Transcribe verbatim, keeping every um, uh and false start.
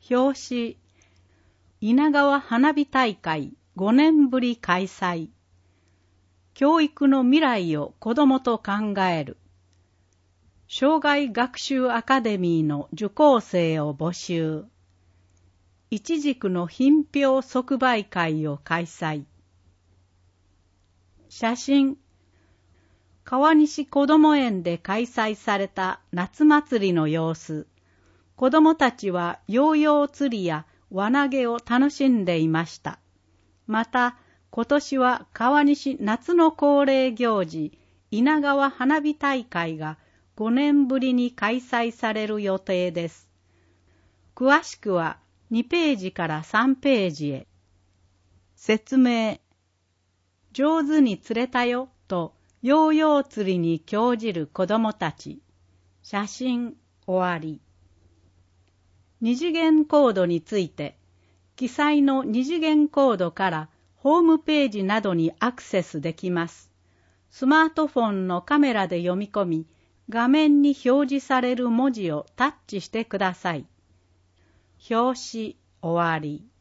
表紙、稲川花火大会ごねんぶり開催。教育の未来を子どもと考える。生涯学習アカデミーの受講生を募集。いちじくの品評即売会を開催。写真、川西こども園で開催された夏祭りの様子。子どもたちはヨーヨー釣りや輪投げを楽しんでいました。また、今年は川西夏の恒例行事、稲川花火大会がごねんぶりに開催される予定です。詳しくはにページからさんページへ。説明。上手に釣れたよとヨーヨー釣りに興じる子どもたち。写真終わり。二次元コードについて、記載の二次元コードからホームページなどにアクセスできます。スマートフォンのカメラで読み込み、画面に表示される文字をタッチしてください。表紙終わり。